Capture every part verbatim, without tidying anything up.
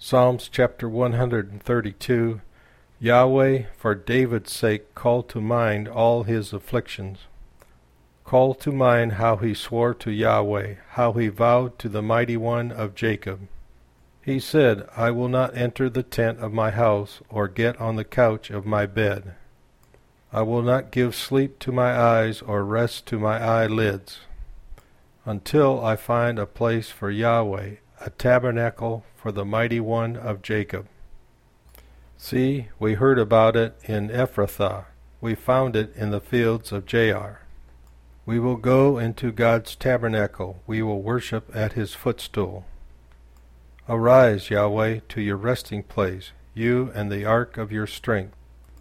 Psalms chapter one hundred thirty-two. Yahweh, for David's sake, call to mind all his afflictions. Call to mind how he swore to Yahweh, how he vowed to the Mighty One of Jacob. He said, I will not enter the tent of my house, or get on the couch of my bed. I will not give sleep to my eyes, or rest to my eyelids, until I find a place for Yahweh, a tabernacle for the Mighty One of Jacob. See, we heard about it in Ephrathah. We found it in the fields of Jaar. We will go into God's tabernacle. We will worship at his footstool. Arise, Yahweh, to your resting place, you and the ark of your strength.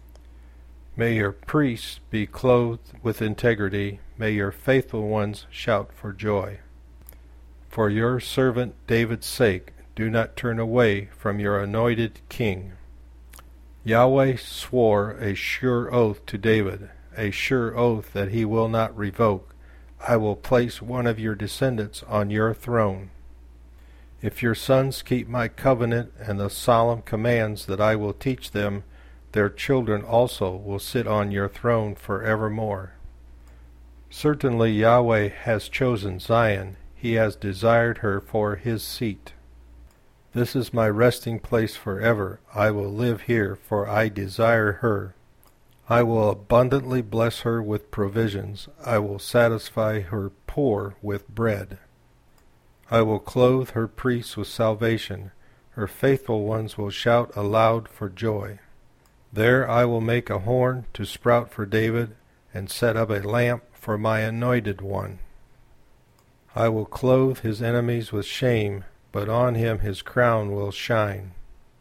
May your priests be clothed with integrity. May your faithful ones shout for joy. For your servant David's sake, do not turn away from your anointed king. Yahweh swore a sure oath to David, a sure oath that he will not revoke. I will place one of your descendants on your throne. If your sons keep my covenant and the solemn commands that I will teach them, their children also will sit on your throne forevermore. Certainly Yahweh has chosen Zion. He has desired her for his seat. This is my resting place forever. I will live here, for I desire her. I will abundantly bless her with provisions. I will satisfy her poor with bread. I will clothe her priests with salvation. Her faithful ones will shout aloud for joy. There I will make a horn to sprout for David, and set up a lamp for my anointed one. I will clothe his enemies with shame, but on him his crown will shine.